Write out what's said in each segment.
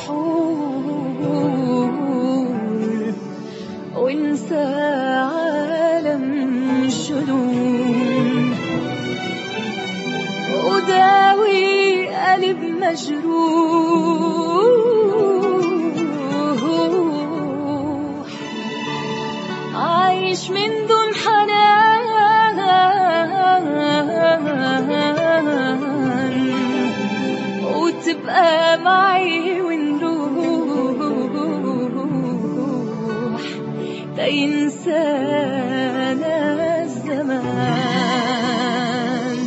البحور وانسى عالم الجنون، وداوي قلب مجروح عايش من دون حنان، وتبقى معي ونروح تينسانا الزمان.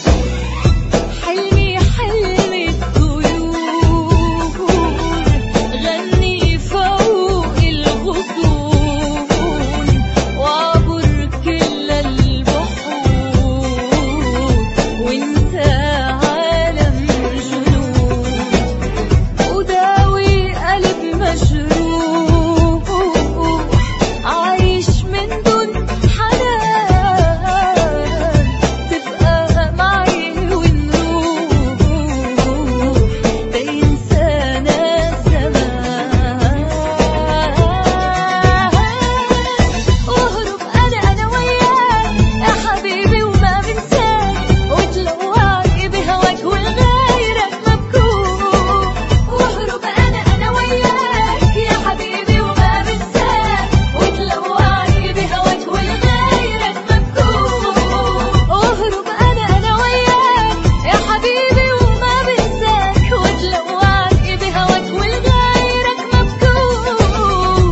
حلمي حلم الطيور غني فوق الغصون، وعبر كل البحور وانسى عالم جنون، وداوي قلب مجروح عايش من دون حنان، تبقى معي ونروح تينسانا الزمان. واهرب انا وياك يا حبيبي وما بنساك، وتلوعني بهواك والغيرك مبكون. واهرب انا وياك يا حبيبي وما بنساك، وتلوعني بهواك والغيرك مبكون. واهرب انا وياك يا حبيبي وما بنساك، وتلوعني بهواك والغيرك مبكون.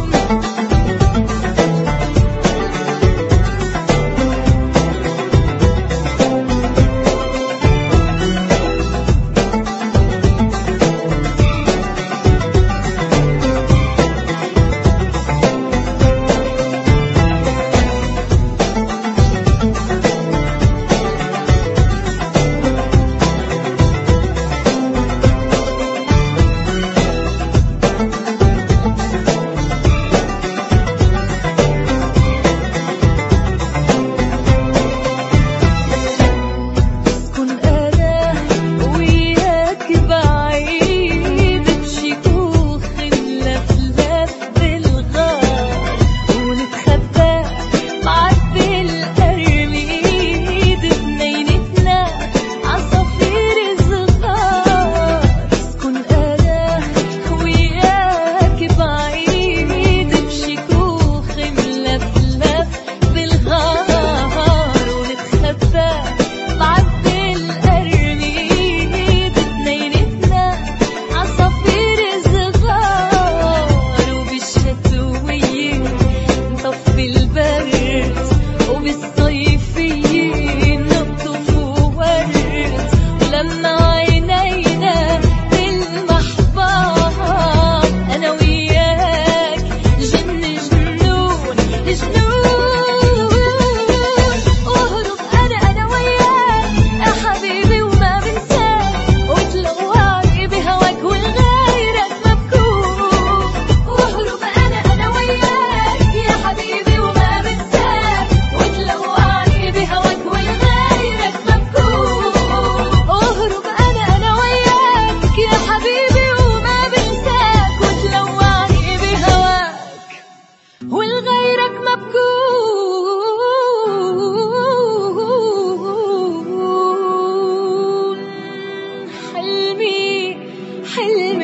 اسكن انا وياك بعيد بشكوخ ملفلف بالغار، ونتخبى معبي القرميد بنينتنا عصافير الصغار. اسكن انا وياك بعيد بشكوخ ملفلف بالغار، ونتخبى معبي القرميد بنينتنا عصافير الصغار، وبالشتوية نطفي البرد، وبالصيفية نقطف ورد، ولما عينينا تلمح بعض أنا وياك جن جنون جنون. واهرب أنا وياك يا حبيبي وما بنساك، وتلوعني بهواك والغيرك مبكون. واهرب أنا وياك يا حبيبي وما بنساك، وتلوعني بهواك والغيرك مبكون. واهرب أنا وياك يا حبيبي وما بنساك، وتلوعني بهواك والغيرك مبكون. حلمي حلم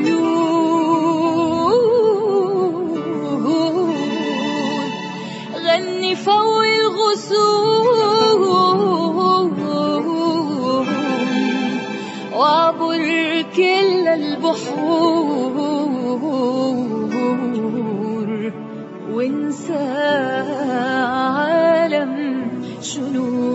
الطيور غني فوق الغصون، وعبر كل البحور وانسى عالم جنون.